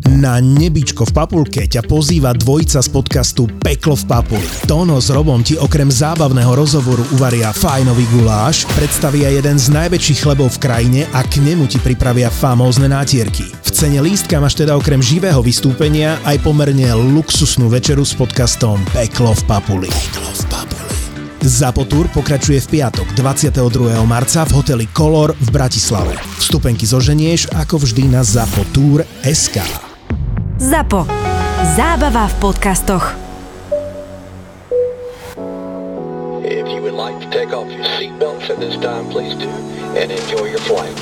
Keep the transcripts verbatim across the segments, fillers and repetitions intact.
Na nebičko v Papulke ťa pozýva dvojica z podcastu Peklo v Papuli. Tono s Robom ti okrem zábavného rozhovoru uvaria fajnový guláš, predstavia jeden z najväčších chlebov v krajine a k nemu ti pripravia famózne nátierky. V cene lístka máš teda okrem živého vystúpenia aj pomerne luxusnú večeru s podcastom Peklo v Papuli. Peklo v Papuli. Zapotúr pokračuje v piatok dvadsiateho druhého marca v hoteli Color v Bratislave. Vstupenky zoženieš ako vždy na zapotur bodka es ká. Zapo. Zábava v podcastoch. If you would like to take off your seatbelts at this time, please do, and enjoy your flight.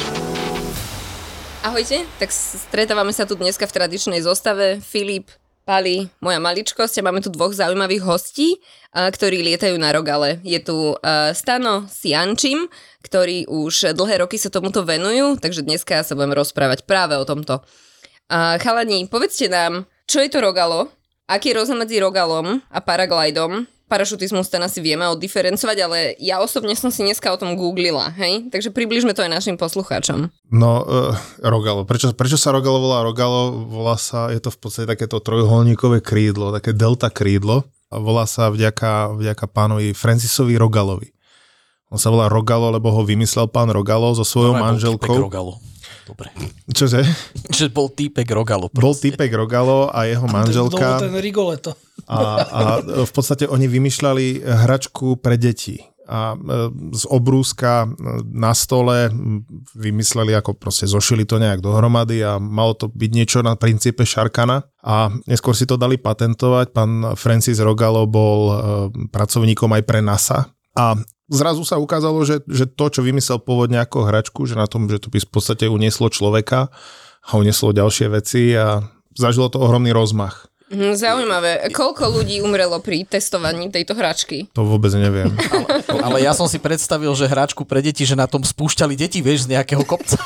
Ahojte, tak stretávame sa tu dneska v tradičnej zostave. Filip, Pali, moja maličkosť a máme tu dvoch zaujímavých hostí, ktorí lietajú na Rogale. Je tu Stano s Jančím, ktorí už dlhé roky sa tomuto venujú, takže dneska sa budeme rozprávať práve o tomto. Chalani, povedzte nám, čo je to Rogalo, aký je rozdiel medzi Rogalom a paraglidom. Parašutizmus ten asi vieme oddiferencovať, ale ja osobne som si dneska o tom googlila, hej? Takže približme to aj našim poslucháčom. No, uh, Rogalo. Prečo, prečo sa Rogalo volá Rogalo? Volá sa, je to v podstate takéto trojuholníkové krídlo, také delta krídlo. A volá sa vďaka, vďaka pánovi Francisovi Rogalovi. On sa volá Rogalo, lebo ho vymyslel pán Rogalo so svojou no, manželkou. Rogalo. Dobre. Čože? Že bol týpek Rogalo. Proste. Bol týpek Rogalo a jeho manželka. To bol ten Rigoletto. A, a v podstate oni vymýšľali hračku pre deti. A z obrúska na stole vymysleli, ako proste zošili to nejak dohromady a malo to byť niečo na princípe Šarkana. A neskôr si to dali patentovať. Pán Francis Rogalo bol pracovníkom aj pre NASA. A zrazu sa ukázalo, že, že to, čo vymyslel pôvodne ako hračku, že na tom, že to by v podstate unieslo človeka a unieslo ďalšie veci a zažilo to ohromný rozmach. Zaujímavé. Koľko ľudí umrelo pri testovaní tejto hračky? To vôbec neviem. Ale, ale ja som si predstavil, že hračku pre deti, že na tom spúšťali deti, vieš, z nejakého kopca.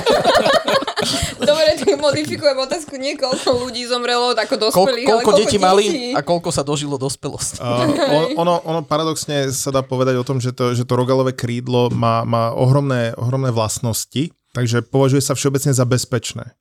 Dobre, tak modifikujem otázku, nie koľko ľudí zomrelo ako dospelých, Ko, koľko, ale koľko detí mali a koľko sa dožilo dospelosti. Uh, ono, ono paradoxne sa dá povedať o tom, že to, že to Rogalové krídlo má, má ohromné, ohromné vlastnosti, takže považuje sa všeobecne za bezpečné.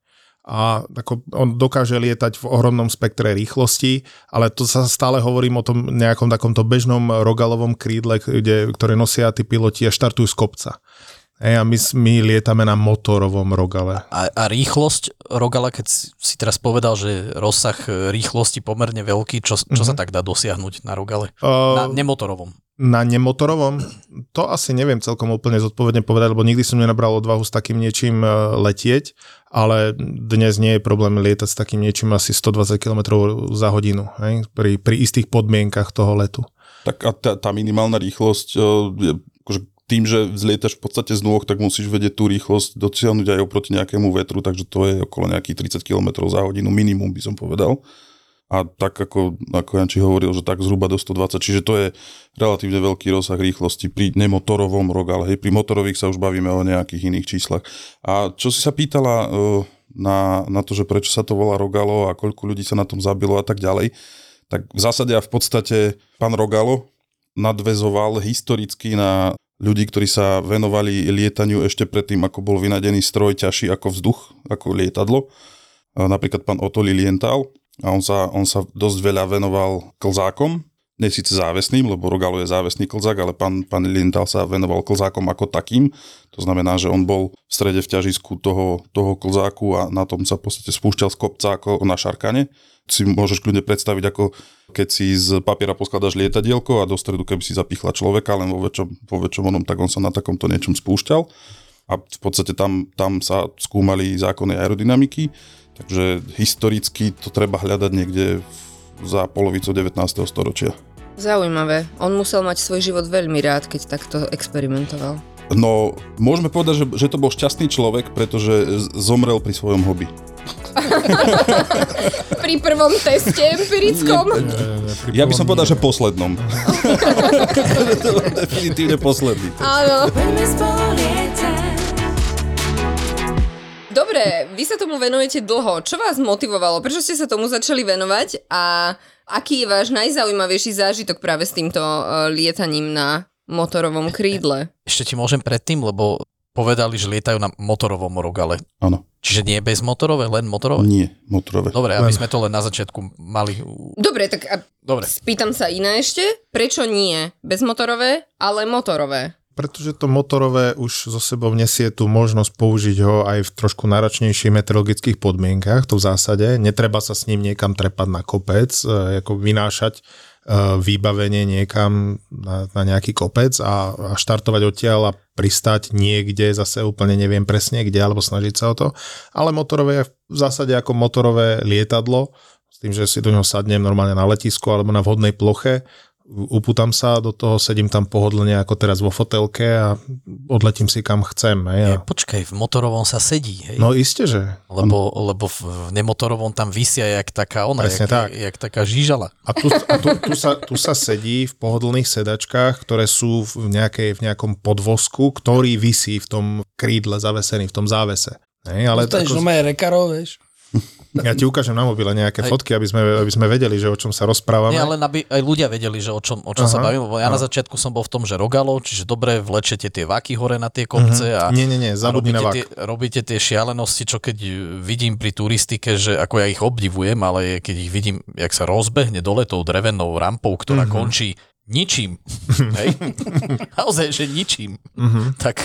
A ako on dokáže lietať v ohromnom spektre rýchlosti, ale to sa stále hovorím o tom nejakom takomto bežnom Rogalovom krídle, kde, ktoré nosia tí piloti a štartujú z kopca. Ej, a my, my lietame na motorovom Rogale. A, a rýchlosť Rogala, keď si teraz povedal, že rozsah rýchlosti pomerne veľký, čo, čo mm-hmm. sa tak dá dosiahnuť na Rogale? Uh, na nemotorovom. Na nemotorovom? To asi neviem celkom úplne zodpovedne povedať, lebo nikdy som nenabral odvahu s takým niečím letieť, ale dnes nie je problém lietať s takým niečím asi stodvadsať kilometrov za hodinu, hej? Pri, pri istých podmienkach toho letu. Tak a tá, tá minimálna rýchlosť je akože tým, že vzlietaš v podstate z nôh, tak musíš vedieť tú rýchlosť dosiahnuť aj oproti nejakému vetru, takže to je okolo nejakých tridsať kilometrov za hodinu, minimum by som povedal. A tak ako, ako Janči hovoril, že tak zhruba do stodvadsať, čiže to je relatívne veľký rozsah rýchlosti pri nemotorovom Rogale. Hej, pri motorových sa už bavíme o nejakých iných číslach. A čo si sa pýtala na, na to, že prečo sa to volá Rogalo a koľko ľudí sa na tom zabilo a tak ďalej, tak v zásade a v podstate pán Rogalo nadväzoval historicky na ľudí, ktorí sa venovali lietaniu ešte predtým, ako bol vynadený stroj ťažší ako vzduch, ako lietadlo. Napríklad pán Otto Lilienthal. A on sa, on sa dosť veľa venoval klzákom, nie síce závesným, lebo Rogalo je závesný klzák, ale pán, pán Lilienthal sa venoval klzákom ako takým. To znamená, že on bol v strede v ťažisku toho, toho klzáku a na tom sa v podstate spúšťal z kopca ako na šarkane. Si môžeš kľudne predstaviť, ako keď si z papiera poskladaš lietadielko a do stredu, keby si zapichla človeka, len vo väčšom, vo väčšom onom, tak on sa na takomto niečom spúšťal. A v podstate tam, tam sa skúmali zákony aerodynamiky. Takže historicky to treba hľadať niekde za polovicu devätnásteho storočia. Zaujímavé. On musel mať svoj život veľmi rád, keď takto experimentoval. No, môžeme povedať, že, že to bol šťastný človek, pretože zomrel pri svojom hobby. Pri prvom teste empirickom? Nie, nie, ja by som povedal, že poslednom. To bol definitívne posledný test. Áno. Dobre, vy sa tomu venujete dlho. Čo vás motivovalo? Prečo ste sa tomu začali venovať? A aký je váš najzaujímavejší zážitok práve s týmto uh, lietaním na motorovom krídle? Ešte ti môžem predtým, lebo povedali, že lietajú na motorovom rogale. Áno. Čiže nie bezmotorové, len motorové? Nie, motorové. Dobre, aby sme to len na začiatku mali... Dobre, tak a Dobre. spýtam sa iné ešte. Prečo nie bezmotorové, ale motorové? Pretože to motorové už zo sebou nesie tú možnosť použiť ho aj v trošku náročnejších meteorologických podmienkach, to v zásade. Netreba sa s ním niekam trepať na kopec, ako vynášať vybavenie niekam na, na nejaký kopec a, a štartovať odtiaľ a pristať niekde, zase úplne neviem presne kde, alebo snažiť sa o to. Ale motorové je v zásade ako motorové lietadlo, s tým, že si do neho sadnem normálne na letisku alebo na vhodnej ploche, upútam sa do toho, sedím tam pohodlne ako teraz vo fotelke a odletím si kam chcem. Hej. Nie, počkaj, v motorovom sa sedí. Hej. No isté, že. Lebo, lebo v nemotorovom tam vysia jak taká ona, jak, tak. jak taká žížala. A, tu, a tu, tu, sa, tu sa sedí v pohodlných sedačkách, ktoré sú v, nejakej, v nejakom podvozku, ktorý visí v tom krídle zavesený, v tom závese. Hej, ale to je ako... že rekarov, vieš. Ja ti ukážem na mobile nejaké aj fotky, aby sme, aby sme vedeli, že o čom sa rozprávame. Nie, ale aby aj ľudia vedeli, že o čom, o čom sa bavíme. Lebo ja na začiatku som bol v tom, že rogalo, čiže dobre vlečete tie vaky hore na tie kopce a, nie, nie, nie, zabudni a robíte, na vak. tie, robíte tie šialenosti, čo keď vidím pri turistike, že ako ja ich obdivujem, ale keď ich vidím, jak sa rozbehne dole tou drevenou rampou, ktorá mm-hmm. končí ničím. Hej? Naozaj, že ničím. Mm-hmm. Tak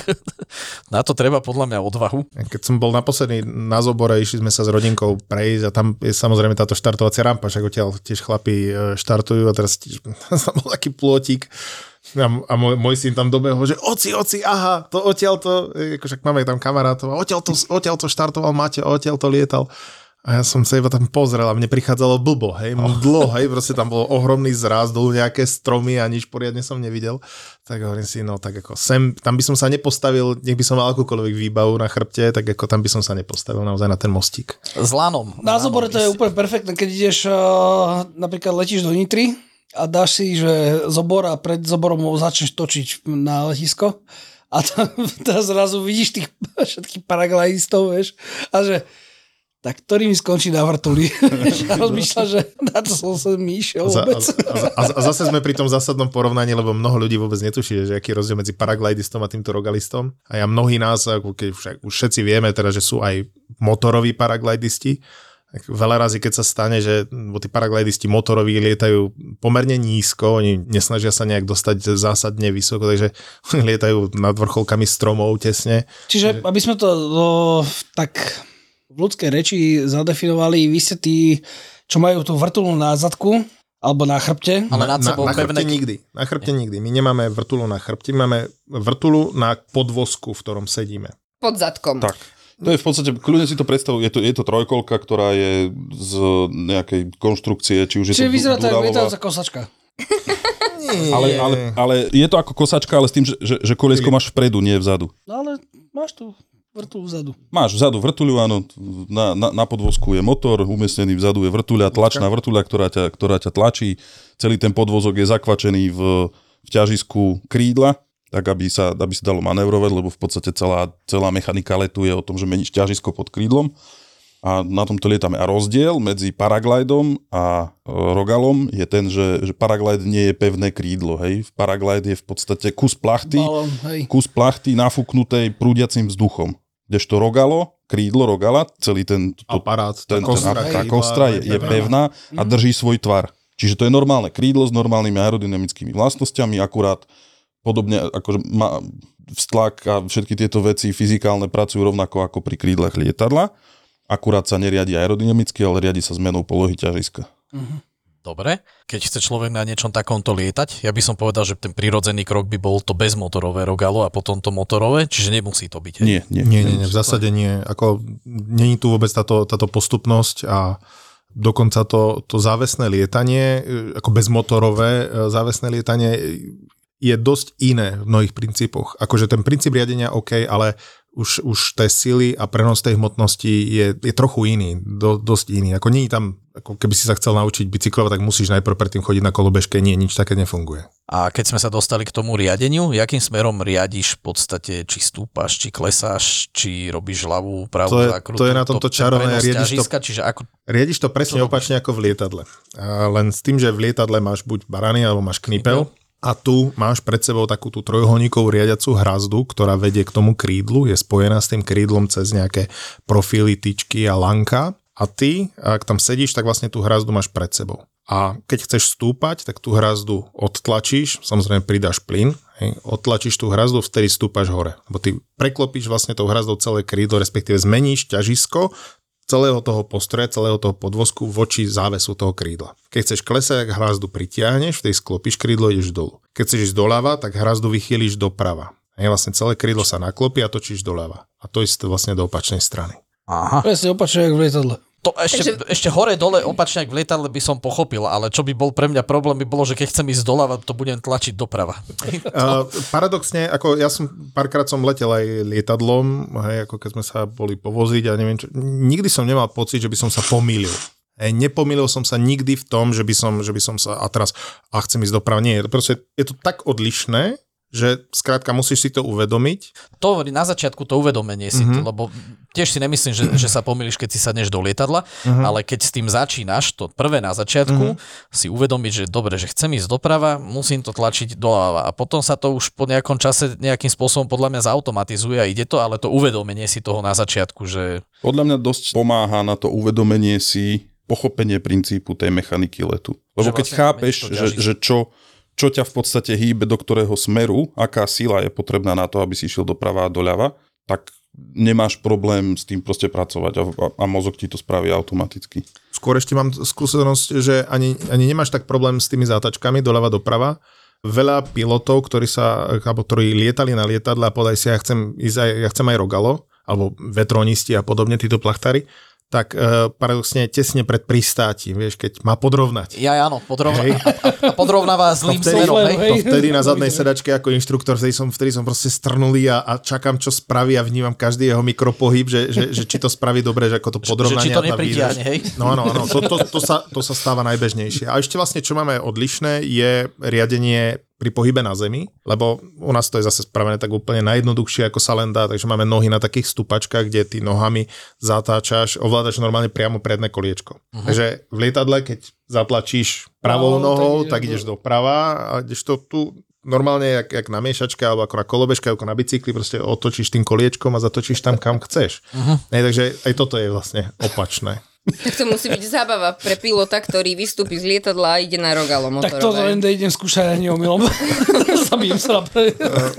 na to treba podľa mňa odvahu. Keď som bol naposledy na Zobore, išli sme sa s rodinkou prejsť a tam je samozrejme táto štartovacia rampa, však odtiaľ tiež chlapi štartujú a teraz tiež, tam bol taký plôtik a, a môj, môj syn tam dobehol, že oci, oci, aha, to odtiaľ to, však máme tam kamarátov, odtiaľ to, odtiaľ to štartoval Maťo, odtiaľ to lietal. A ja som sa iba tam pozrel a mne prichádzalo blbo, hej, mdlo, hej, proste tam bol ohromný zráz, dolu nejaké stromy a nič poriadne som nevidel. Tak hovorím si, no tak ako sem, tam by som sa nepostavil, nech by som mal akúkoľvek výbavu na chrbte, tak ako tam by som sa nepostavil naozaj na ten mostík. S lanom. Na Zobore to je úplne perfektné, keď ideš, uh, napríklad letíš do Nitry a dáš si, že Zobor a pred Zoborom začneš točiť na letisko a tam, tam zrazu vidíš tých všetkých paraglidistov, vieš, a že tak ktorý mi skončí na vrtuli. A rozmýšľa, že na to som sa mi išiel vôbec. A, a, a zase sme pri tom zásadnom porovnaní, lebo mnoho ľudí vôbec netuší, že aký je rozdiel medzi paraglidistom a týmto rogalistom. A ja mnohí nás, ako keď však, už všetci vieme teda, že sú aj motoroví paraglidisti. Veľa razy, keď sa stane, že tí paraglidisti motoroví lietajú pomerne nízko, oni nesnažia sa nejak dostať zásadne vysoko, takže lietajú nad vrcholkami stromov tesne. Čiže, aby sme to no, tak v ľudskej reči zadefinovali, vy ste tí, čo majú tú vrtulu na zadku, alebo na chrbte. Ale nad sebou na, na chrbte pevné... nikdy. Na chrbte nikdy. My nemáme vrtulu na chrbte, my máme vrtulu na podvozku, v ktorom sedíme. Pod zadkom. Tak. To je v podstate, kľudne si to predstavujú, je to, je to trojkolka, ktorá je z nejakej konštrukcie, či už je Čiže to vyzerá to ako Duralová. vyzerá kosačka. Ale, ale, ale je to ako kosačka, ale s tým, že, že, že koliesko máš vpredu, nie vzadu. No ale máš tu vrtuľu vzadu. Máš vzadu vrtuľu, áno, na, na, na podvozku je motor, umiestnený vzadu je vrtuľa, tlačná vrtuľa, ktorá ťa, ktorá ťa tlačí. Celý ten podvozok je zakvačený v, v ťažisku krídla, tak aby sa, aby sa dalo manévrovať, lebo v podstate celá, celá mechanika letu je o tom, že meníš ťažisko pod krídlom a na tomto lietame. A rozdiel medzi paraglidom a rogalom je ten, že, že paraglide nie je pevné krídlo. Hej. Paraglide je v podstate kus plachty, Balón, hej. kus plachty nafúknutej prúdiacim vzduchom. Kdežto rogalo, krídlo rogala, celý ten, to, aparát, ten, tá kostra, ten, tá kostra je, je pevná a drží svoj tvar. Čiže to je normálne krídlo s normálnymi aerodynamickými vlastnosťami, akurát podobne akože má vztlak a všetky tieto veci fyzikálne pracujú rovnako ako pri krídlach lietadla, akurát sa neriadi aerodynamicky, ale riadi sa zmenou polohy ťažiska. Uh-huh. Dobre, keď chce človek na niečom takomto lietať, ja by som povedal, že ten prirodzený krok by bol to bezmotorové rogalo a potom to motorové, čiže nemusí to byť. Hej? Nie, nie. Nie, nie, nie, v zásade nie. Ako, nie je tu vôbec táto, táto postupnosť a dokonca to, to závesné lietanie, ako bezmotorové závesné lietanie je dosť iné v mnohých princípoch. Akože ten princíp riadenia OK, ale už, už tie sily a prenos tej hmotnosti je, je trochu iný, do, dosť iný. Ako nie je tam, ako keby si sa chcel naučiť bicyklovať, tak musíš najprv predtým chodiť na kolobežke. Nie, nič také nefunguje. A keď sme sa dostali k tomu riadeniu, jakým smerom riadiš v podstate, či stúpaš, či klesáš, či robíš ľavú, pravú to je, zákrutu? To je na tomto čarovné. Riadiš to, čiže ako... riadiš to presne opačne ako v lietadle. A len s tým, že v lietadle máš buď barany, alebo máš knipel. a tu máš pred sebou takú tú trojuholníkovú riadiacu hrazdu, ktorá vedie k tomu krídlu, je spojená s tým krídlom cez nejaké profily, tyčky a lanka a ty, ak tam sedíš, tak vlastne tú hrazdu máš pred sebou. A keď chceš stúpať, tak tú hrazdu odtlačíš, samozrejme pridáš plyn, hej, odtlačíš tú hrazdu, vtedy stúpaš hore. Lebo ty preklopíš vlastne tou hrazdou celé krídlo, respektíve zmeníš ťažisko celého toho postroja, celého toho podvozku voči závesu toho krídla. Keď chceš klesať, tak hrazdu pritiahneš, vtedy sklopíš krídlo, ideš dolu. Keď chceš ísť doľava, tak hrazdu vychýliš doprava. Hej, vlastne celé krídlo sa naklopí a točíš doľava. A to isté vlastne do opačnej strany. Aha. Presne opačne, jak v lietadle. To ešte, Takže... ešte hore, dole, opačne, ak v lietadle by som pochopil, ale čo by bol pre mňa problém, by bolo, že keď chcem ísť doľava, to budem tlačiť doprava. Uh, paradoxne, ako ja som párkrát som letel aj lietadlom, hej, ako keď sme sa boli povoziť a neviem čo, nikdy som nemal pocit, že by som sa pomýlil. Hej, nepomýlil som sa nikdy v tom, že by som, že by som sa a teraz a chcem ísť doprava. Nie, proste je to tak odlišné, že skrátka musíš si to uvedomiť. To na začiatku to uvedomenie si, mm-hmm. to, lebo tiež si nemyslím, že, že sa pomýliš, keď si sadneš do lietadla, mm-hmm. ale keď s tým začínaš, to prvé na začiatku, mm-hmm. si uvedomiť, že dobre, že chcem ísť doprava, musím to tlačiť doľava a potom sa to už po nejakom čase nejakým spôsobom podľa mňa zautomatizuje a ide to, ale to uvedomenie si toho na začiatku, že... Podľa mňa dosť pomáha na to uvedomenie si pochopenie princípu tej mechaniky letu. Lebo že keď vlastne chápeš, že, že čo... čo ťa v podstate hýbe, do ktorého smeru, aká sila je potrebná na to, aby si išiel doprava a doľava, tak nemáš problém s tým proste pracovať a, a, a mozog ti to spraví automaticky. Skôr ešte mám skúsenosť, že ani, ani nemáš tak problém s tými zátačkami doľava doprava. Veľa pilotov, ktorí sa, alebo ktorí lietali na lietadle a podaj si, ja chcem ísť aj, ja chcem aj rogalo, alebo vetronisti a podobne, títo plachtári, tak e, paradoxne tesne pred pristátím, vieš, keď má podrovnať. Ja, áno, podrovna, a, a podrovnáva zlým smerom, hej. To vtedy na zadnej sedačke ako inštruktor, vtedy som, vtedy som proste strnulý a, a čakám, čo spraví a vnímam každý jeho mikropohyb, že, že, že či to spraví dobre, že ako to podrovnanie. Že, či to nepritiahne, hej. No áno, áno, to, to, to, sa, to sa stáva najbežnejšie. A ešte vlastne, čo máme odlišné, je riadenie pri pohybe na zemi, lebo u nás to je zase spravené tak úplne najjednoduchšie, ako sa len dá, takže máme nohy na takých stupačkách, kde ty nohami zatáčaš, ovládaš normálne priamo predné koliečko. Uh-huh. Takže v lietadle, keď zatlačíš pravou no, nohou, tak, tak ideš doprava a ideš to tu normálne jak, jak na miešačke alebo ako na kolobežke, ako na bicykli, proste otočíš tým koliečkom a zatočíš tam, kam chceš. Uh-huh. Ne, takže aj toto je vlastne opačné. Tak to musí byť zábava pre pilota, ktorý vystúpi z lietadla a ide na rogalo motorové. Tak toto len idem skúšať ani omylom. Zabím sa na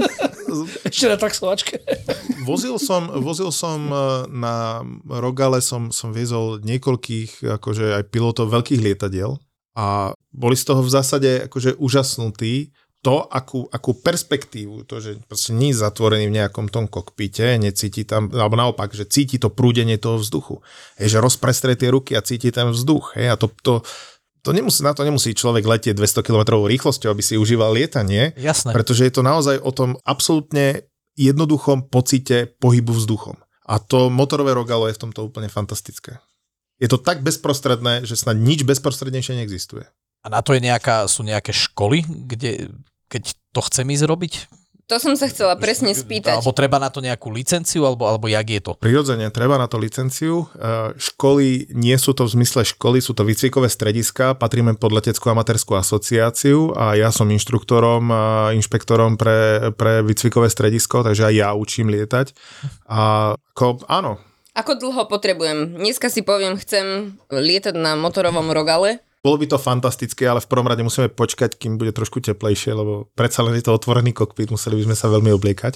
ešte na taxovačke. Vozil som, vozil som na rogale, som, som viezol niekoľkých akože aj pilotov veľkých lietadiel a boli z toho v zásade akože úžasnutí. To, akú, akú perspektívu, to, že proste nie je zatvorený v nejakom tom kokpite, necíti tam, alebo naopak, že cíti to prúdenie toho vzduchu. Hej, že rozprestrie tie ruky a cíti ten vzduch. Hej, a to, to, to nemusí, na to nemusí človek letieť dvesto kilometrov rýchlosťou, aby si užíval lietanie. Jasné. Pretože je to naozaj o tom absolútne jednoduchom pocite pohybu vzduchom. A to motorové rogalo je v tomto úplne fantastické. Je to tak bezprostredné, že snad nič bezprostrednejšie neexistuje. A na to je nejaká, sú nejaké školy, kde, keď to chcem ísť robiť? To som sa chcela presne spýtať. Alebo treba na to nejakú licenciu, alebo, alebo jak je to? Prirodzene, treba na to licenciu. Školy nie sú to v zmysle školy, sú to výcvikové strediská, patríme pod Leteckú amatérskú asociáciu a ja som inštruktorom a inšpektorom pre, pre výcvikové stredisko, takže aj ja učím lietať. A ako, áno. Ako dlho potrebujem? Dneska si poviem, chcem lietať na motorovom rogale. Bolo by to fantastické, ale v prvom rade musíme počkať, kým bude trošku teplejšie, lebo predsa len je to otvorený kokpit, museli by sme sa veľmi obliekať.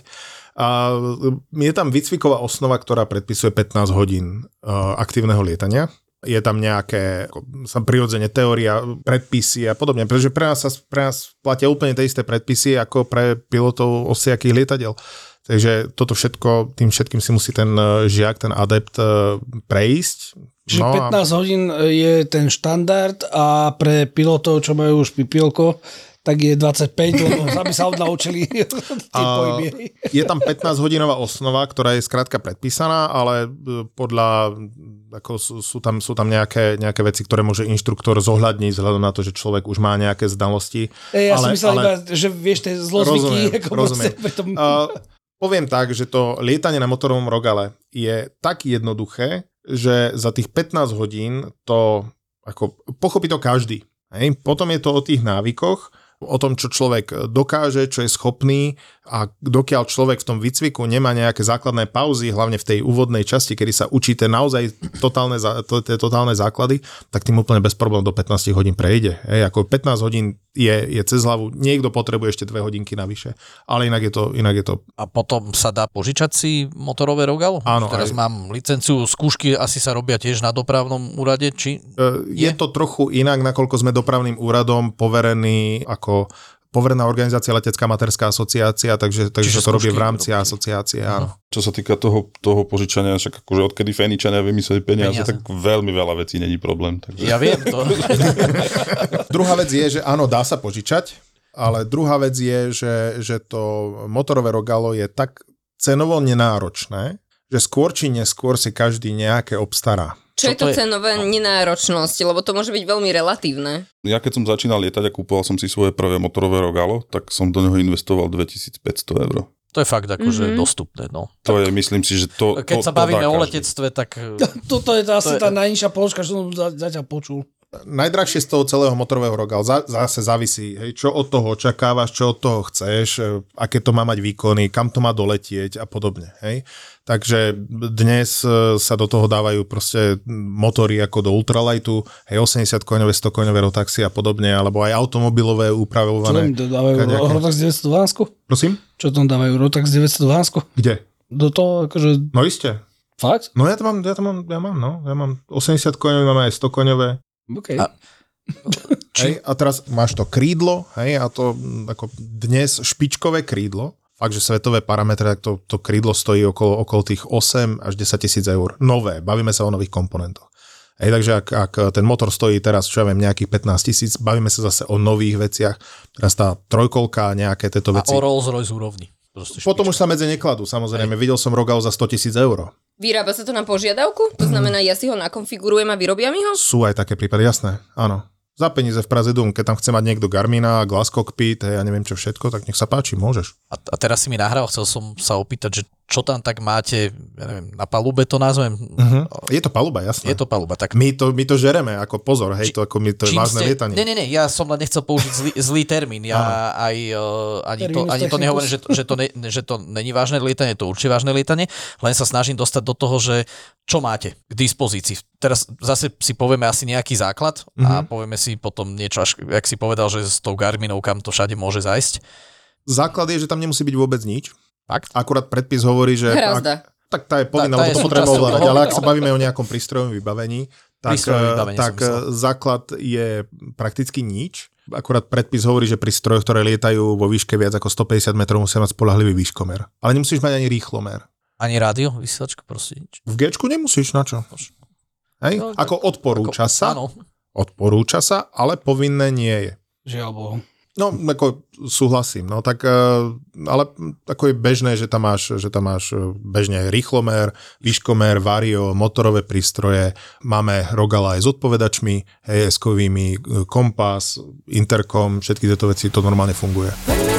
A je tam výcviková osnova, ktorá predpisuje pätnásť hodín aktívneho lietania. Je tam nejaké prirodzene teória, predpisy a podobne, pretože pre nás, sa, pre nás platia úplne tie isté predpisy ako pre pilotov osiakých lietadiel. Takže toto všetko, tým všetkým si musí ten žiak, ten adept prejsť. Čiže no pätnásť a... hodín je ten štandard a pre pilotov, čo majú už pipielko, tak je dvadsaťpäť, lebo aby sa odnaučili tie pohyby. Je tam pätnásťhodinová osnova, ktorá je skrátka predpísaná, ale podľa, ako sú, sú tam, sú tam nejaké, nejaké veci, ktoré môže inštruktor zohľadniť vzhľadom na to, že človek už má nejaké znalosti. E, ja ale, som myslel ale... iba, že vieš tie zlozvyky. Rozumiem, rozumiem. Tom... Uh, poviem tak, že to lietanie na motorovom rogale je tak jednoduché, že za tých pätnásť hodín to ako pochopí to každý. Hej? Potom je to o tých návykoch. o tom, čo človek dokáže, čo je schopný a dokiaľ človek v tom výcviku nemá nejaké základné pauzy, hlavne v tej úvodnej časti, kedy sa učíte naozaj totálne, to, tie totálne základy, tak tým úplne bez problémov do pätnásť hodín prejde. Hej, ako pätnásť hodín je, je cez hlavu, niekto potrebuje ešte dve hodinky navyše, ale inak je to, inak je to... A potom sa dá požičať si motorové rogalo? Áno. Teraz aj... mám licenciu, skúšky asi sa robia tiež na dopravnom úrade, či... Je? je to trochu inak, nakoľko sme dopravným úradom poverení ako poverená organizácia Letecká materská asociácia, takže, takže to robí v rámci robí. asociácie, áno. Čo sa týka toho, toho požičania, však akože odkedy Feničania vymysleli peniaze, peniaze, tak veľmi veľa vecí není problém. Takže... Ja viem to. Druhá vec je, že áno, dá sa požičať, ale druhá vec je, že, že to motorové rogalo je tak cenovo nenáročné, že skôr či neskôr si každý nejaké obstará. Čo, Čo je to, to cenové no. nenáročnosť, lebo to môže byť veľmi relatívne. Ja keď som začínal lietať a kúpoval som si svoje prvé motorové rogalo, tak som do neho investoval dvetisícpäťsto eur. To je fakt akože mm-hmm. dostupné, no. To je, myslím si, že to... Keď to, sa bavíme to o letectve, tak... Toto je to asi to je... tá najnižšia položka, čo som zatiaľ počul. Najdrahšie z toho celého motorového rogalu zase závisí, hej, čo od toho očakávaš, čo od toho chceš, aké to má mať výkony, kam to má doletieť a podobne. Hej. Takže dnes sa do toho dávajú proste motory ako do ultralightu, hej, osemdesiat koňové, sto koňové Rotaxy a podobne, alebo aj automobilové upravované. Čo tam dávajú Rotax deväťsto dvanásť? Prosím? Čo tam dávajú Rotax deväťsto dvanásť? Kde? Do toho akože... No iste. Fakt? No ja to mám, ja to mám, ja mám, no. Ja mám osemdesiat koňové, mám aj sto koňové. Okay. A, hej, a teraz máš to krídlo, hej, a to ako dnes špičkové krídlo, fakt, že svetové parametre, tak to, to krídlo stojí okolo, okolo tých osem až desať tisíc eur. Nové, bavíme sa o nových komponentoch. Hej, takže ak, ak ten motor stojí teraz, čo ja viem, nejakých pätnásť tisíc, bavíme sa zase o nových veciach, teraz tá trojkolka, nejaké tieto veci. A o Rolls-Royce úrovni. Potom už sa medzi nekladú, samozrejme. Hej. Videl som rogal za sto tisíc eur. Vyrába sa to na požiadavku? To znamená, ja si ho nakonfigurujem a vyrobia mi ho? Sú aj také prípady, jasné, áno. Za peniaze v Praze Dum, keď tam chce mať niekto Garmina, Glass Cockpit, hej, ja neviem čo všetko, tak nech sa páči, môžeš. A, a teraz si mi nahral, chcel som sa opýtať, že čo tam tak máte, ja neviem, na palube to nazvem? Uh-huh. Je to paluba, jasné. Je to paluba, tak... My to, my to žereme, ako pozor, hej, Či, to, ako my, to je vážne ste... lietanie. Nie, nie, nie, ja som len nechcel použiť zlý, zlý termín, ja aj uh, ani, to, ani to nehovorím, že to, že, to ne, že to není vážne lietanie, to určite vážne lietanie, len sa snažím dostať do toho, že čo máte k dispozícii. Teraz zase si povieme asi nejaký základ uh-huh. a povieme si potom niečo, až, jak si povedal, že s tou Garminou, kam to všade môže zájsť. Základ je, že tam nemusí byť vôbec nič. Fakt? Akurát predpis hovorí, že... Ak, tak tá je povinná, lebo to potrebujeme ovládať, ale ak sa bavíme o nejakom prístrojovom vybavení, tak, vybavení tak základ je prakticky nič. Akurát predpis hovorí, že pri strojoch, ktoré lietajú vo výške viac ako stopäťdesiat metrov, musia mať spoľahlivý výškomer. Ale nemusíš mať ani rýchlomer. Ani rádio, vysielačka, proste nič. V Gčku nemusíš, na čo? Hej? No, ako odporúča ako, sa, áno. odporúča sa, ale povinné nie je. Žiaľ Bohu. No, ako súhlasím, no tak, ale ako je bežné, že tam máš, že tam máš bežne rýchlomer, výškomer, vario, motorové prístroje, máme rogala aj s odpovedačmi, hej, eskovými, kompas, interkom, všetky tieto veci, to normálne funguje.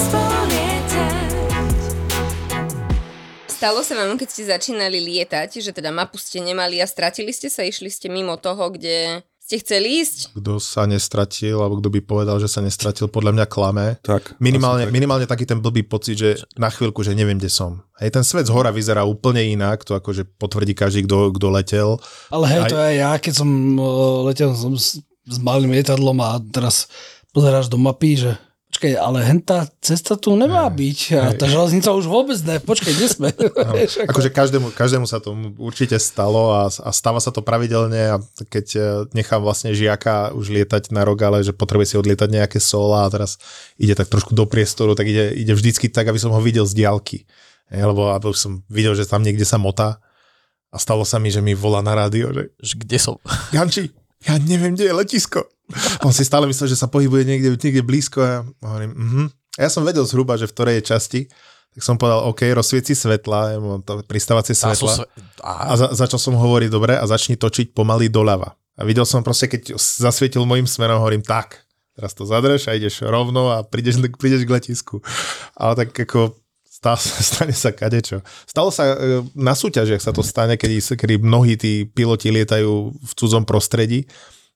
Stalo sa vám, keď ste začínali lietať, že teda mapu ste nemali a stratili ste sa, išli ste mimo toho, kde ste chceli ísť? Kto sa nestratil, alebo kto by povedal, že sa nestratil, podľa mňa klame. Tak, minimálne, tak. minimálne taký ten blbý pocit, že na chvíľku, že neviem, kde som. Hej, ten svet z hora vyzerá úplne inak, to akože potvrdí každý, kto, kto letel. Ale hej, aj... to aj ja, keď som letel som s, s malým lietadlom a teraz pozeráš do mapy, že počkaj, ale hentá cesta tu nemá hej, byť. A hej. Tá železnica už vôbec ne. Počkaj, kde sme? No, akože každému, každému sa to určite stalo a, a stáva sa to pravidelne a keď nechám vlastne žiaka už lietať na rogale, že potrebuje si odlietať nejaké sola a teraz ide tak trošku do priestoru, tak ide, ide vždycky tak, aby som ho videl z diaľky. Hej, lebo aby som videl, že tam niekde sa motá a stalo sa mi, že mi volá na rádio, že, že kde som? Janči, ja neviem, kde je letisko. On si stále myslel, že sa pohybuje niekde, niekde blízko a ja hovorím, mhm. Ja som vedel zhruba, že v ktorej je časti, tak som povedal, OK, rozsvieti svetla, pristávacie svetla sve... a za, začal som hovoriť, dobre, a začni točiť pomaly doľava. A videl som proste, keď zasvietil môjim smerom, hovorím, tak, teraz to zadreš a ideš rovno a prídeš, prídeš k letisku. Ale tak ako stane sa kadečo. Stalo sa na súťažiach sa to stane, kedy, kedy mnohí tí piloti lietajú v cudzom prostredí,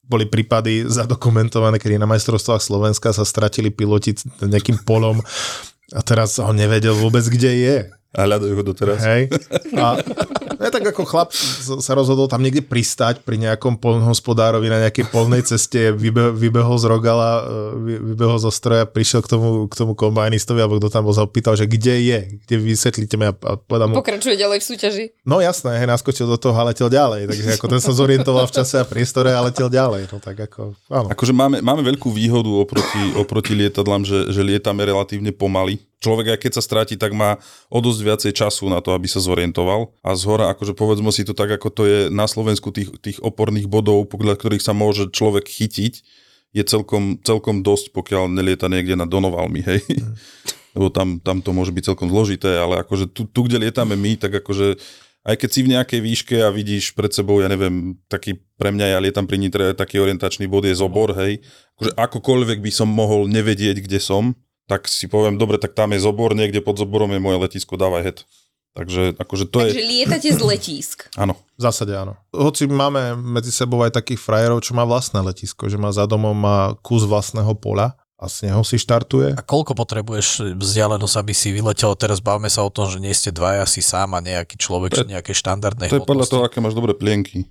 boli prípady zadokumentované, kedy na majstrovstvách Slovenska sa stratili piloti nejakým polom a teraz ho nevedel vôbec, kde je. A hľadajú ho doteraz. Hej. A ja tak ako chlap sa rozhodol tam niekde pristať pri nejakom poľnohospodárovi na nejakej polnej ceste, vybe, vybehol z rogala, vybehol zo stroja, prišiel k tomu, k tomu kombajnistovi, alebo kto tam bol, zapýtal, že kde je, kde vysvetlíte mi a povedal mu... Pokračuje ďalej v súťaži. No jasné, hej, naskočil do toho a letel ďalej, takže ako ten sa zorientoval v čase a priestore a letel ďalej, no tak ako, áno. Akože máme, máme veľkú výhodu oproti, oproti lietadlám, že, že lietame relatívne pomaly. Človek, aj keď sa stráti, tak má o dosť viacej času na to, aby sa zorientoval. A zhora, akože povedzme si to tak, ako to je na Slovensku tých, tých oporných bodov, podľa ktorých sa môže človek chytiť, je celkom, celkom dosť, pokiaľ nelieta niekde na Donovalmi, hej. Mm. Lebo tam, tam to môže byť celkom zložité, ale akože tu, tu, kde lietame my, tak akože aj keď si v nejakej výške a vidíš pred sebou, ja neviem, taký pre mňa, ja lietam pri Nitre, taký orientačný bod je Zobor, hej. Akože akokoľvek by som mohol nevedieť, kde som, tak si poviem, dobre, tak tam je Zobor, niekde pod Zoborom je moje letisko, dávaj head. Takže akože to Takže je... Takže lietate z letísk. Áno. V zásade áno. Hoci máme medzi sebou aj takých frajerov, čo má vlastné letisko, že má za domom má kus vlastného poľa a z neho si štartuje. A koľko potrebuješ vzdialenosť, aby si vyletel? Teraz bavíme sa o tom, že nie ste dvaja, si sám a nejaký človek, či nejaké štandardné hmotnosti. To je podľa toho, aké máš dobré plienky.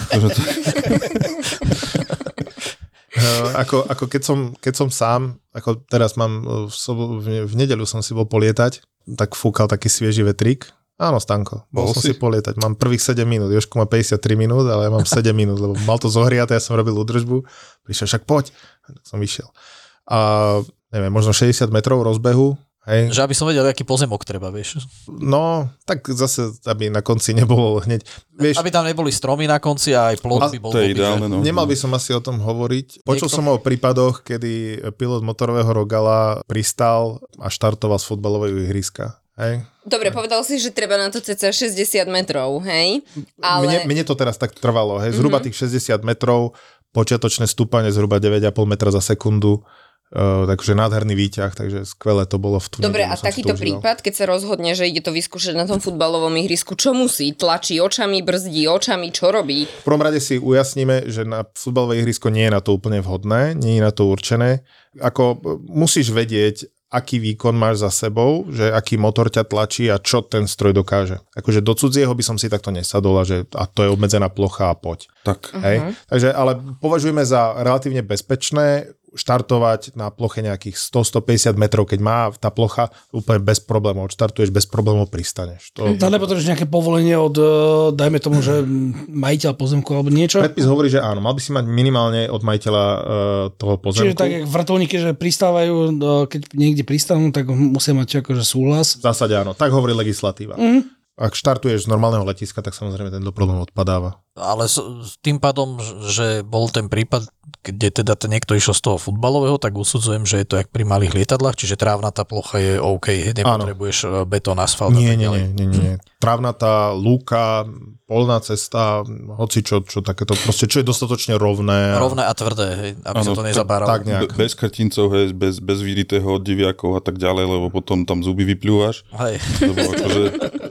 Uh, ako, ako keď, som, keď som sám, ako teraz mám v, sobo, v, v nedeľu som si bol polietať, tak fúkal taký svieži vetrík. Áno, Stanko, bol, bol som si? si polietať. Mám prvých sedem minút, Jožko má päťdesiattri minút, ale ja mám sedem minút, lebo mal to zohriaté, ja som robil údržbu. Prišiel, však poď. Tak som išiel. A neviem, možno šesťdesiat metrov rozbehu. Hej. Že aby som vedel, aký pozemok treba, vieš. No, tak zase, aby na konci nebolo hneď... Vieš, aby tam neboli stromy na konci a aj plot by bol... To je ideálne, no. Nemal by som asi o tom hovoriť. Počul Niekto... som o prípadoch, kedy pilot motorového rogala pristal a štartoval z futbalového ihriska. Hej. Dobre, povedal si, že treba na to cca šesťdesiat metrov, hej? Ale... Mne, mne to teraz tak trvalo, hej. Zhruba mm-hmm. tých šesťdesiat metrov, počiatočné stúpanie zhruba deväť a pol metra za sekundu. Uh, takže nádherný výťah, takže skvelé to bolo v tú Dobre, a takýto prípad, keď sa rozhodne, že ide to vyskúšať na tom futbalovom ihrisku, čo musí? Tlačí očami, brzdí očami, čo robí? V prvom rade si ujasníme, že na futbalové ihrisko nie je na to úplne vhodné, nie je na to určené. Ako musíš vedieť, aký výkon máš za sebou, že aký motor ťa tlačí a čo ten stroj dokáže. Akože do cudzieho by som si takto nesadol, a že a to je obmedzená plocha a poď. Tak. Hej? Uh-huh. Takže, ale považujeme za relatívne bezpečné štartovať na ploche nejakých sto až stopäťdesiat metrov, keď má tá plocha úplne bez problémov. Štartuješ bez problémov, pristaneš. To... Tam nepotrebuješ nejaké povolenie od, dajme tomu, že majiteľ pozemku alebo niečo? Predpis hovorí, že áno. Mal by si mať minimálne od majiteľa uh, toho pozemku. Čiže tak, jak vrtuľníky, že pristávajú, keď niekde pristanú, tak musia mať akože súhlas. V zásade áno. Tak hovorí legislatíva. Mm-hmm. Ak štartuješ z normálneho letiska, tak samozrejme ten problém odpadáva. Ale s, tým pádom, že bol ten prípad, kde teda ten niekto išiel z toho futbalového, tak usudzujem, že je to jak pri malých lietadlách, čiže trávnatá plocha je OK, nepotrebuješ betón, asfalt. Nie, nie, nie, nie, nie. Trávnatá lúka, polná cesta, hoci čo, čo takéto, proste čo je dostatočne rovné. Rovné a tvrdé, hej, aby ano, sa to nezabáralo. Tak nejak. Be, bez krtincov, hej, bez, bez vyritého od diviakov a tak ďalej, lebo potom tam zuby vypľúvaš. Hej. Lebo akože,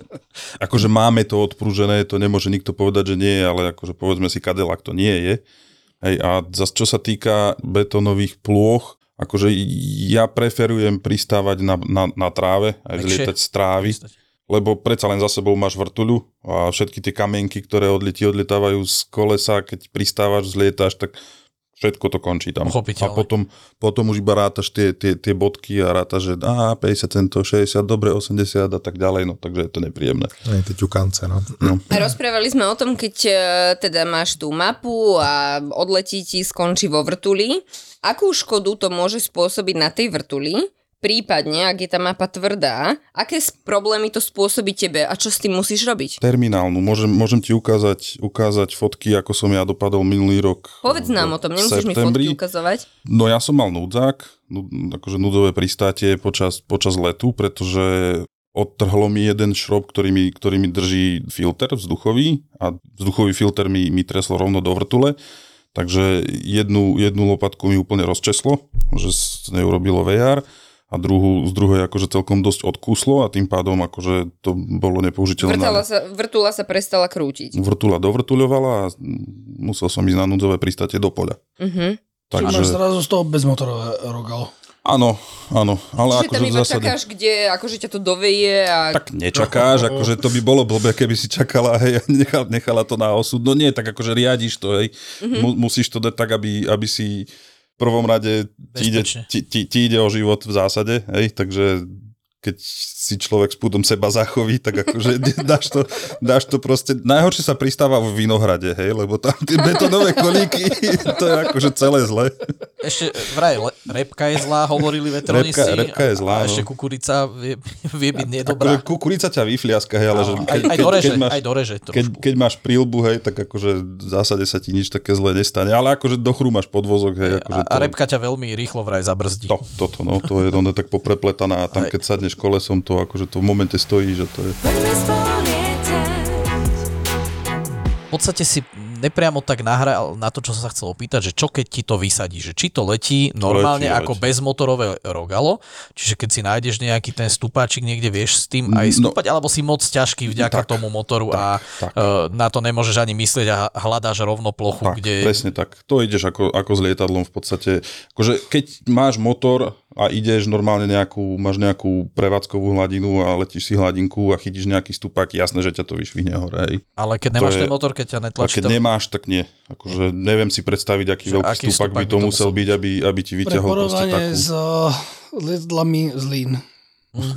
akože máme to odprúžené, to nemôže nikto povedať, že nie je, ale akože povedzme si, Cadillac to nie je. Hej, a zase čo sa týka betónových plôch, akože ja preferujem pristávať na, na, na tráve, aj zlietať z trávy, lebo predsa len za sebou máš vrtuľu a všetky tie kamienky, ktoré odletí, odletávajú z kolesa, keď pristávaš, zlietáš, tak všetko to končí tam. A potom, potom už iba rátaš tie, tie, tie bodky a rátaš, že á, päťdesiat centov, šesťdesiat, dobre, osemdesiat a tak ďalej, no takže je to nepríjemné. Nie, tie ťukance, no. no. A rozprávali sme o tom, keď teda máš tú mapu a odletí ti, skončí vo vrtuli. Akú škodu to môže spôsobiť na tej vrtuli? Prípadne, ak je tá mapa tvrdá, aké problémy to spôsobí tebe a čo s tým musíš robiť? Terminálnu. Môžem, môžem ti ukázať, ukázať fotky, ako som ja dopadol minulý rok. Povedz nám o tom, nemusíš septembri. mi fotky ukazovať. No ja som mal núdzák, akože núdzové pristátie počas, počas letu, pretože odtrhlo mi jeden šrob, ktorý mi, ktorý mi drží filter vzduchový a vzduchový filter mi, mi treslo rovno do vrtule. Takže jednu, jednu lopatku mi úplne rozčeslo, že z nej urobilo vé er. a druhú, z druhej akože celkom dosť odkúslo a tým pádom akože to bolo nepoužiteľné. Vrtula sa, vrtula sa prestala krútiť. Vrtula dovrtuľovala a musel som ísť na núdzové pristátie do poľa. Uh-huh. Takže máš zrazu z toho bezmotorové rogalo. Áno, áno. Ale Čiže akože tam iba zásade... čakáš, kde akože ťa to doveje a... Tak nečakáš, akože to by bolo blbé, keby si čakala, hej, a nechala, nechala to na osud. No nie, tak akože riadiš to, hej. Mm-hmm. Mu, musíš to dať tak, aby, aby si v prvom rade ti ide, ti, ti, ti ide o život v zásade, hej, takže keď si človek s púdom seba zachoví, tak akože dáš to, dáš to proste... Najhoršie sa pristáva v Vinohrade, hej, lebo tam tie betonové kolíky, to je akože celé zle. Ešte vraj le, repka je zlá, hovorili vetronisti. Repka, repka je zlá, a ešte no. kukurica vie, vie byť nedobrá. Akože kukurica ťa vyfliaska, hej, ale že... Keď, aj, aj doreže, keď máš, aj doreže keď, keď máš príľbu, hej, tak akože v zásade sa ti nič také zle nestane, ale akože dochrúmaš podvozok, hej. Akože a, a to, repka ťa veľmi rýchlo vraj zabrzdí. To, toto, no, to je ono tak poprepletaná a tam aj. Keď sadneš kolesom, to akože to v momente stojí, že to je... V podstate si nepriamo tak nahral na to, čo som sa chcel opýtať, že čo keď ti to vysadí, že či to letí normálne letí, ako letí. Bezmotorové rogalo, čiže keď si nájdeš nejaký ten stupáčik niekde, vieš s tým aj stúpať, no, alebo si moc ťažký vďaka tak, tomu motoru tak, a tak. Na to nemôžeš ani myslieť a hľadáš rovno plochu, tak, kde... presne tak, to ideš ako, ako s lietadlom v podstate, akože keď máš motor a ideš normálne nejakú, máš nejakú prevádzkovú hladinu a letíš si hladinku a chytíš nejaký stupák, jasné, že ťa to vyšvihne hore. Hej. Ale keď nemáš je, ten motor, keď ťa netlačí... Keď tam... nemáš, tak nie. Akože neviem si predstaviť, aký veľký aký stupak by to musel byť, aby, aby ti vyťahol proste takú... Pre porovnanie s uh, lietadlami z Lín. Mm.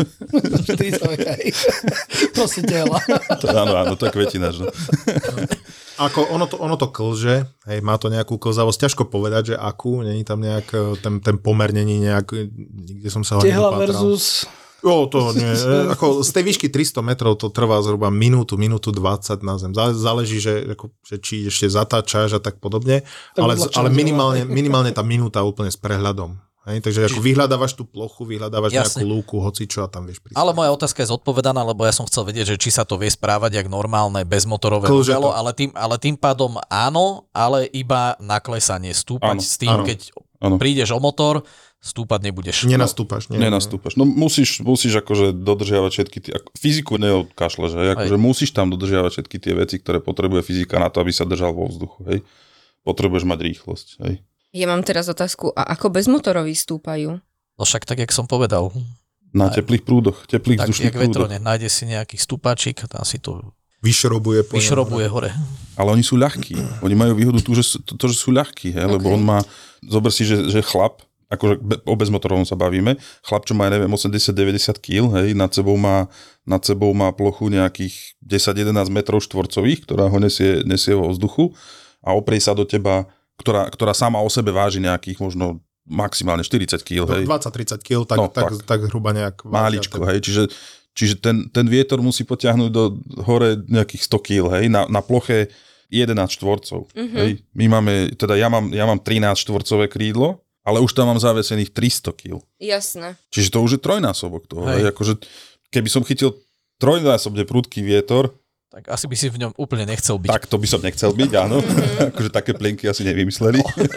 Proste tela. Áno, áno, to je kvetinač. No. Ako ono to, ono to klže, hej, má to nejakú klzavosť, ťažko povedať, že akú, není tam nejak, ten, ten pomer není nejak, nikde som sa ho nedopátral. Tehla versus... Jo, to nie, ako z tej výšky tristo metrov to trvá zhruba minútu, minútu dvadsať na zem. Záleží, že, ako, že či ešte zatáčaš a tak podobne, tak ale, ale minimálne, minimálne tá minúta úplne s prehľadom. Hej, takže ako vyhľadávaš tú plochu, vyhľadávaš Jasne. Nejakú lúku, hocičo a tam vieš prísť. Ale moja otázka je zodpovedaná, lebo ja som chcel vedieť, že či sa to vie správať jak normálne bezmotorové rogalo, ale tým, ale tým pádom áno, ale iba na klesanie stúpať áno, s tým, áno, keď áno. prídeš o motor, stúpať nebudeš. Nenastúpaš. Nie, Nenastúpaš. No musíš, musíš akože dodržiavať všetky tie, fyziku neodkašleš, hej, akože musíš tam dodržiavať všetky tie veci, ktoré potrebuje fyzika na to, aby sa držal vo vzduchu, hej. Potrebuješ mať rýchlosť, hej. Ja mám teraz otázku, a ako bezmotoroví stúpajú? No však tak, jak som povedal. Na Aj, teplých prúdoch, teplých tak, vzdušných prúdoch. Tak, jak vetrone, nájde si nejaký stúpačik, tam si to vyšrobuje, vyšrobuje hore. Ale oni sú ľahkí. Oni majú výhodu tu, že sú, to, že sú ľahkí, he? Okay. Lebo on má, zober si, že, že chlap, akože o bezmotorovom sa bavíme, chlap, čo má, neviem, osemdesiat deväťdesiat kíl, hej, nad sebou má, nad sebou má plochu nejakých desať jedenásť metrov štvorcových, ktorá ho nesie, nesie vo vzduchu a oprie sa do teba, ktorá, ktorá sama o sebe váži nejakých možno maximálne štyridsať kíl, hej. dvadsať tridsať kíl, tak, no, tak, tak, tak hruba nejak... Máličko, hej, čiže, čiže ten, ten vietor musí potiahnuť do hore nejakých sto kíl, hej, na, na ploche jedenásť štvorcov, mm-hmm. hej. My máme, teda ja mám, ja mám trinásť štvorcové krídlo, ale už tam mám zavesených tristo kíl. Jasné. Čiže to už je trojnásobok toho, hej. Hej, akože keby som chytil trojnásobne prudký vietor, tak asi by si v ňom úplne nechcel byť. Tak to by som nechcel byť, áno. akože také plienky asi nevymysleli.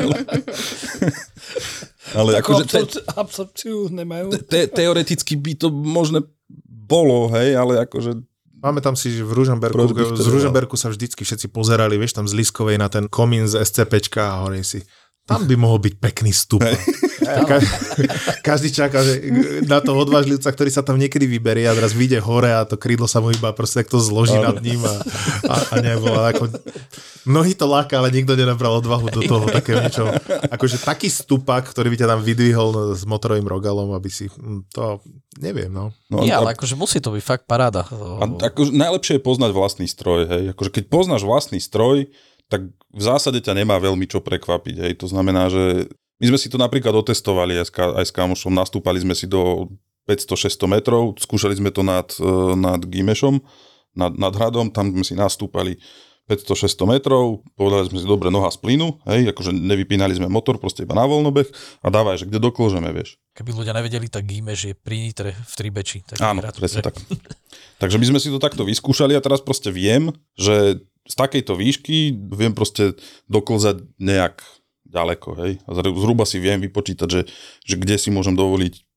Ale akože... Te, absorpciu nemajú. Te, teoreticky by to možné bolo, hej, ale akože... Máme tam si v Ružomberku, z Ružomberku sa vždycky všetci pozerali, vieš, tam z Liskovej na ten komín z SCPčka a hovorí si, tam by mohol byť pekný stup. Ka- každý čaká, že na to odvážlivca, ktorý sa tam niekedy vyberie a teraz vyjde hore a to krídlo sa mu iba proste takto zloží nad ním a, a, a nebolo. Ako, mnohí to láka, ale nikto nenabral odvahu do toho takého niečo. Akože taký stupak, ktorý by ťa tam vydvihol s motorovým rogalom, aby si to, neviem, no. no Nie, ale akože musí to byť fakt paráda. A, akože najlepšie je poznať vlastný stroj, hej. Akože keď poznáš vlastný stroj, tak v zásade ťa nemá veľmi čo prekvapiť. Hej. To znamená, že my sme si to napríklad otestovali aj s, ka- aj s kamošom, nastúpali sme si do päťsto šesťsto metrov, skúšali sme to nad, nad Gimešom, nad, nad hradom, tam sme si nastúpali päťsto šesťsto metrov, povedali sme si, dobre, noha z plynu, hej, akože nevypínali sme motor, proste iba na voľnobeh a dávaj, že kde doklžeme, vieš. Keby ľudia nevedeli, tak Gimeš je pri Nitre v Tribeči. Áno, presne tak. Takže my sme si to takto vyskúšali a teraz proste viem, že z takejto výšky viem proste doklzať nejak ďaleko, hej. A zhruba si viem vypočítať, že, že kde si môžem dovoliť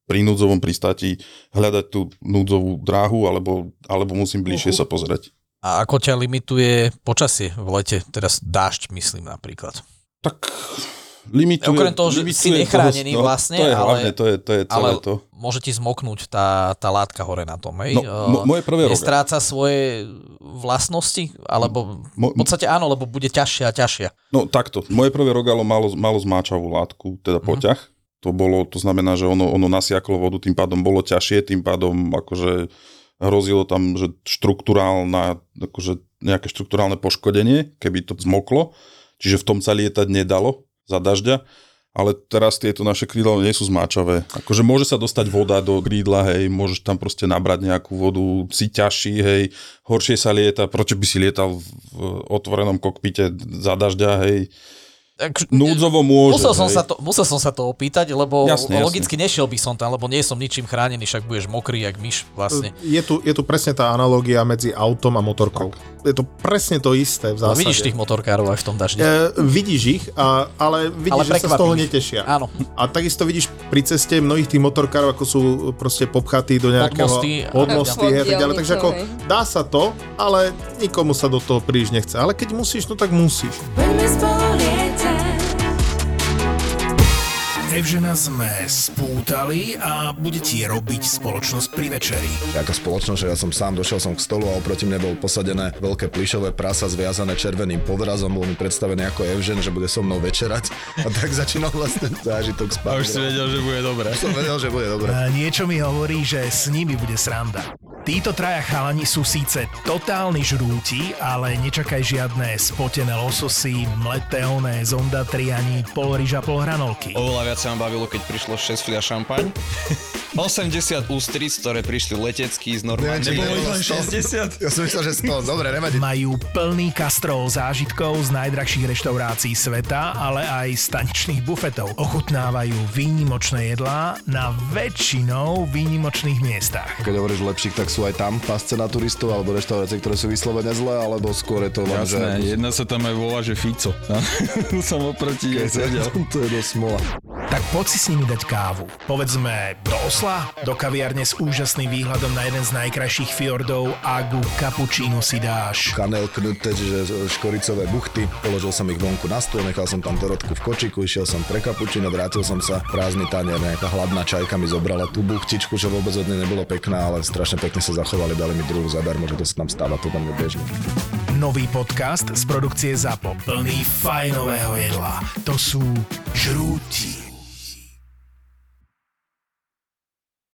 pri núdzovom pristáti hľadať tú núdzovú dráhu, alebo, alebo musím bližšie uh-huh. sa pozerať. A ako ťa limituje počasie v lete? Teraz dážď, myslím napríklad. Tak limituje... Okrem toho, že si nechránený toho, no, vlastne, to je ale, hlavne, to je, to je celé ale to. Môže ti zmoknúť tá, tá látka hore na tom, hej? No, moje prvé roga. Nestráca svoje vlastnosti? Alebo Mo, v podstate áno, lebo bude ťažšia a ťažšia. No takto, moje prvé rogalo malo, malo zmáčavú látku, teda poťah. Mm. To bolo, to znamená, že ono, ono nasiaklo vodu, tým pádom bolo ťažšie, tým pádom akože hrozilo tam, že štruktúrálna, akože nejaké štruktúrálne poškodenie, keby to zmoklo. Čiže v tom sa lietať nedalo za dažďa. Ale teraz tieto naše krídla nie sú zmáčavé. Akože môže sa dostať voda do krídla, hej, môžeš tam proste nabrať nejakú vodu, si ťažší, hej, horšie sa lieta, prečo by si lietal v otvorenom kokpite za dažďa, hej. Tak, núdzovo môže. Musel som, sa to, musel som sa to opýtať, lebo jasne, logicky jasne. nešiel by som tam, lebo nie som ničím chránený, však budeš mokrý jak myš vlastne. Je tu, je tu presne tá analogia medzi autom a motorkou. Je to presne to isté v zásade. No, vidíš tých motorkárov aj v tom daždi. E, vidíš ich, a, ale vidíš, ale že sa z toho netešia. Áno. A takisto vidíš pri ceste mnohých tých motorkárov, ako sú proste popchatí do nejakého podmosty, podmosty a tak ďalej. Takže ako hej. dá sa to, ale nikomu sa do toho príliš nechce. Ale keď musíš, no tak musíš. Evžena sme spútali a bude ti robiť spoločnosť pri večeri. Ako spoločnosť, že ja som sám došiel som k stolu a oproti mne bol posadené veľké plyšové prasa zviazané červeným podrazom, bol mi predstavený ako Evžen, že bude so mnou večerať a tak začínal vlastne zážitok spať. A už si vedel, že bude dobré. Som vedel, že bude dobré. A niečo mi hovorí, že s nimi bude sranda. Títo traja chalani sú síce totálni žrúti, ale nečakaj žiadne spotené lososy, mleté oné zondatri ani pol ryža, pol hranolky. Oveľa viac sa ma bavilo, keď prišlo šesť fľaš šampaň. osemdesiat ústric, ktoré prišli letecký z Normandy. Nebolo ich len šesťdesiat? Ja som myslel, že sto. Dobre, nevadí. Majú plný kastrol zážitkov z najdrahších reštaurácií sveta, ale aj staničných bufetov. Ochutnávajú výnimočné jedlá na väčšinou výnimočných miestach. Keď hovoríš lepších, tak sú aj tam pasce na turistov alebo reštaurácie, ktoré sú vyslovene zlé, alebo skôr je to len, že... Jasné, jedna sa tam aj volá, že Fico. Som oproti jej sedel. To je dosť smola. Tak poď si s nimi dať kávu. Povedzme do Osla, do kaviárne s úžasným výhľadom na jeden z najkrajších fjordov a ku kapučínu si dáš Kanel knuté, čiže škoricové buchty. Položil som ich vonku na stôl, nechal som tam Dorotku v kočiku, išiel som pre kapučíno, vrátil som sa, prázdny tanier, nejaká hladná čajka mi zobrala tú buchtičku, čo vôbec od nej nebolo pekná, ale strašne pekne sa zachovali, dali mi druhú zadarmo, že to sa tam stáva, to tam nebežne. Nový podcast z produkcie ZAPO, plný fajnového jedla. To sú žrúti.